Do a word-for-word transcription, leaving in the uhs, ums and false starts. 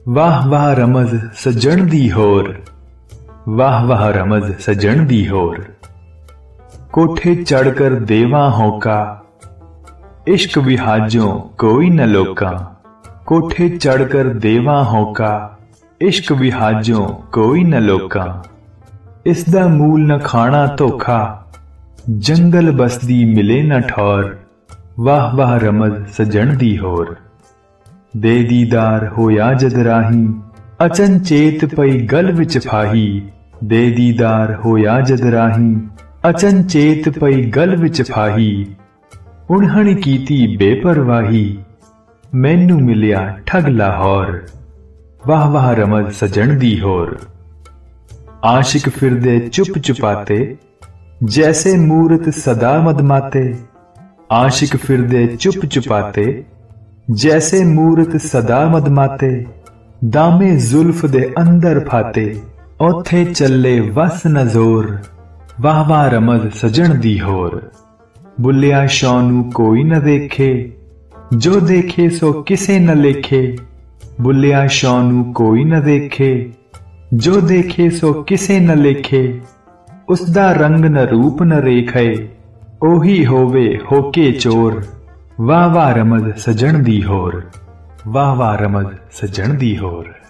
वाह वाह रमज सजण दी होर, वाह वाह रमज सजण दी होर। कोठे चढ़कर देवा होका, इश्क विहाजों कोई न लोका। कोठे चढ़कर देवा होका, इश्क विहाजों कोई न लोका। इसदा मूल न खाना धोखा, जंगल बसदी मिले न ठौर। वाह वाह रमज सजण दी होर। दे दीदार होया जद राही, अचनचेत पई गल विच फाही। दे दीदार होया जद राही, अचनचेत पई गल विच फाही। उन्हण कीती बेपरवाही, मैनू मिलिया ठग लाहौर। वाह वाह रमज सजण दी होर। आशिक फिरदे चुप चुपाते, जैसे मूरत सदा मदमाते। आशिक फिरदे चुप चुपाते, जैसे मूरत सदा मदमाते। दामे जुल्फ दे अंदर फाते, ओथे चले वस न जोर। वाह वाह रमज सजण दी होर। बुलिया शौनू कोई न देखे, जो देखे सो किसे न लेखे। बुलिया शौनू कोई न देखे, जो देखे सो किसे न लेखे। उसदा रंग न रूप न रेखे, ओही होवे होके चोर। वाह वाह रमज सजण दी होर। वाह वाह रमज सजण दी होर।